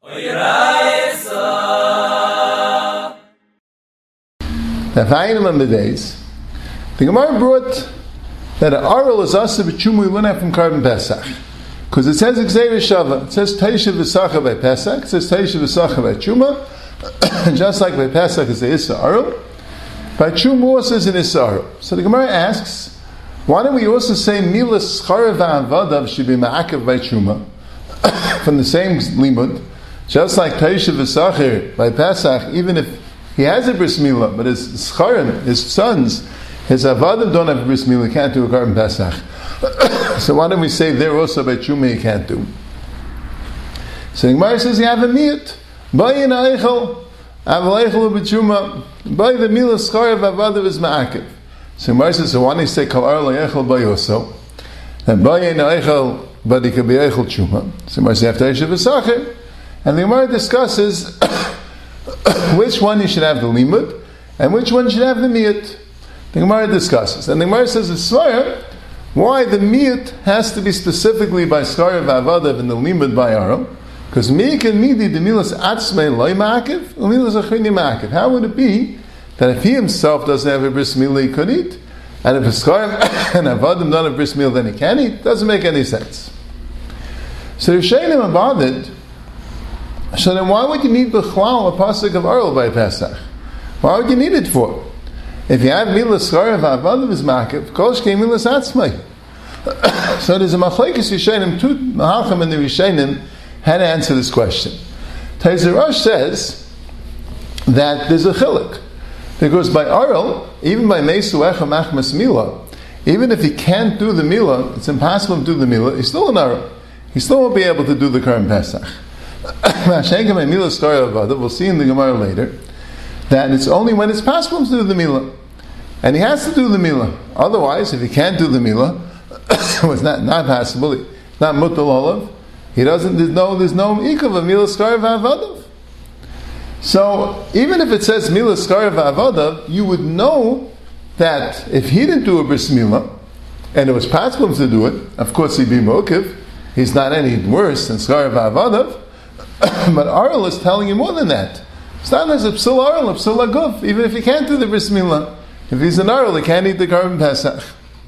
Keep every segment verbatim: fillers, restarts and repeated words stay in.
The Gemara brought that an Arel is asa b'tshuma we learn that from Karban Pesach. Because it says Gzeira Shava. It says Teisha v'sacha by Pesach. It says Teisha v'sacha by Tshuma. Just like by Pesach is the Issa Arel, by Tshuma also is an Issa Arel. So the Gemara asks, why don't we also say Milas Schara v'Avadav should be Ma'akav by Tshuma from the same limud, just like Teisha v'sacha by Pesach, even if he has a bris milah, but his scharim, his sons, his avadim don't have a bris milah, can't do a Karban Pesach. So why don't we say there also by Tshuma you can't do? So the Gemara says you have a miyut. Bayin ha'eichel, aval eichel b'tshuma. By the milah schar of avadim is ma'akiv. So the Gemara says, so why don't you say kal ar la'eichel by also? And bayin ha'eichel, but it could be eichel tshuma. So the Gemara says you have to eichel v'sacher. And the Gemara discusses which one you should have the limud, and which one should have the miyut. The Gemara discusses. And the Gemara says, it's svara, why the miyut has to be specifically by skar v'avadav and the limud by aram? Because miyik and midi, the milas atzmei loy ma'akiv, umilas achrini ma'akiv. How would it be that if he himself doesn't have a bris milah, he could eat? And if a skar and avadim don't have bris milah, then he can eat? Doesn't make any sense. So Rishonim abadid. So then why would you need B'chlal a pasuk of Arel by Pesach? Why would you need it for? If you have Milas Schara v'Avadim is Ma'akiv, Kol Shkei Milas Atzmai. So there's a Machlekes Rishonim, two Mahalchim in the Rishonim had to answer this question. Taizer Rosh says that there's a chiluk. Because by Arel, even by Mesu Echa Machmas Milah, even if he can't do the Milah, it's impossible to do the Milah, he's still an Arel. He still won't be able to do the Karban Pesach. We'll see in the Gemara later that it's only when it's possible to do the milah, and he has to do the milah. Otherwise, if he can't do the milah, it's not not possible. Not mutal olav. He doesn't. There's no. There's no ikav of milah skar v'avadav. So even if it says milah skar v'avadav, you would know that if he didn't do a bris milah, and it was possible to do it, of course he'd be mokiv. He's not any worse than skar v'avadav. But Arel is telling you more than that. It's not as a psul Arel, a psul aguf. Even if he can't do the bris milah, if he's an Arel, he can't eat the Karban Pesach.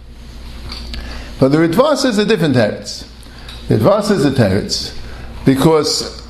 But the Ritva says a different teretz. The Ritva says a teretz because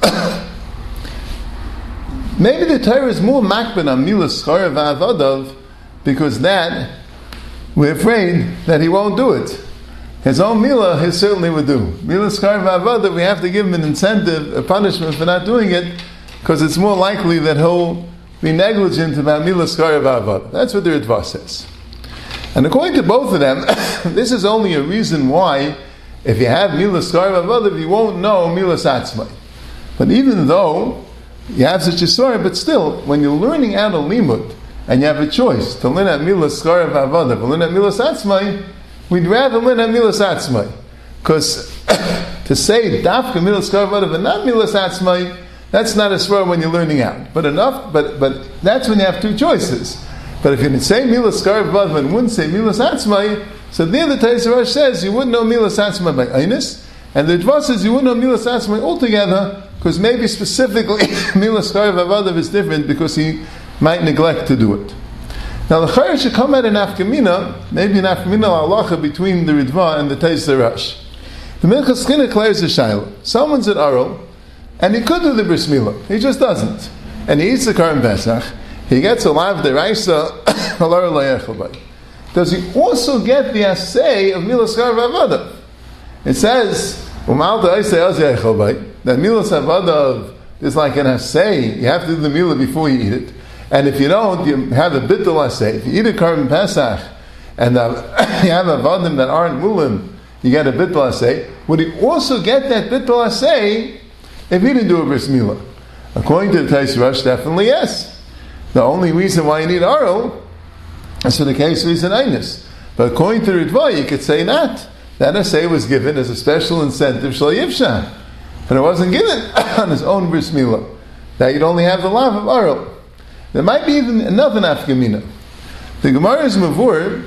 maybe the Torah is more makban on milas schar v'avadav because that we're afraid that he won't do it. His own milah, he certainly would do. Milah skar v'avada, we have to give him an incentive, a punishment for not doing it, because it's more likely that he'll be negligent about milah skar v'avada. That's what the Ritva says. And according to both of them, this is only a reason why, if you have milah skar v'avada, you won't know milah satzmai. But even though you have such a story, but still, when you're learning out a limud, and you have a choice to learn at milah skar v'avada, or learn at milah satzmai, we'd rather learn at milas atzmai, because to say dafka milas karvadav and not milas atzmai, that's not a svara when you're learning out. But enough, but but that's when you have two choices. But if you didn't say milas karvadav and wouldn't say milas atzmai, so there the Taizer Rosh says you wouldn't know milas atzmai by einus, and the Ritva says you wouldn't know milas atzmai altogether, because maybe specifically milas karvadav is different because he might neglect to do it. Now the Chayr should come at an afkamina, maybe an afkamina halacha between the Ritva and the Taizer Rosh. The Minchas Chinuch declares the shayla. Someone's at Arel, and he could do the bris milah, he just doesn't, and he eats the Karban Pesach. He gets a lav deraisa halar layechabay. Does he also get the assay of milas skar v'avadav? It says umal deraisa azayechabay that milas avadav is like an assay. You have to do the milah before you eat it. And if you don't, you have a bittul asay. If you eat a Karban Pesach, and uh, you have avadim that aren't mulim, you get a bittul asay. Would he also get that bittul asay if he didn't do a bris milah? According to the Taizer Rosh, definitely yes. The only reason why you need Arel is for the case of an einus. But according to Ritva, you could say not. That asay was given as a special incentive shel yivsha, and it wasn't given on his own bris milah. That you'd only have the lav of Arel. There might be even another nafkamina. The Gemara is mavur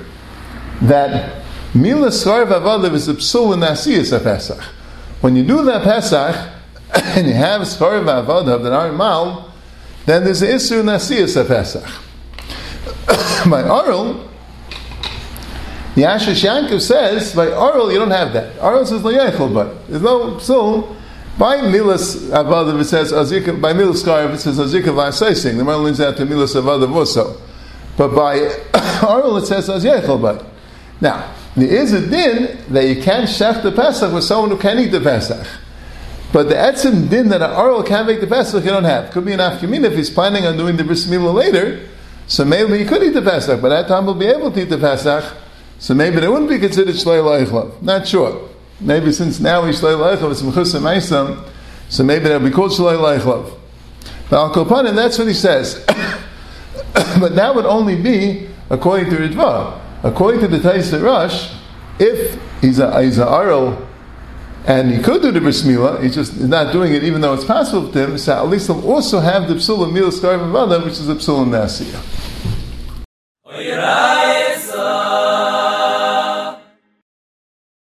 that milah skar v'avadav is a psul in nasiyas Pesach. When you do that Pesach, and you have Sfarav Avodah that are Mal, then there's an Isur Nasiyas of Pesach. By Arul, the Asher Yankov says, by Arul you don't have that. Arul says, L'yechel, but there's no psul. By Milas Avodah it says, Azika, by Milas Skarav it says, Azika V'asesing. The Merlin leads out to Milas Avodah also. But by Arul it says, Aziyechel, but. Now, there is a din that you can't shech the Pesach with someone who can eat the Pesach. But the etzim din that an Arul can't make the Pesach, you don't have. Could be an afkamin if he's planning on doing the bris milah later, so maybe he could eat the Pesach, but at that time he'll be able to eat the Pesach, so maybe they wouldn't be considered shlei loichlav. Not sure. Maybe since now he's shlei loichlav, it's mechus ma'isam, so maybe that'll be called shlei loichlav. But al kopanim, that's what he says. But that would only be according to Ritva. According to the Taisa Rosh, if he's a he's a Arul and he could do the bris milah, he's just not doing it even though it's possible to him, so at least he'll also have the psul of milah skar v'vada, which is the psul of nasiyah.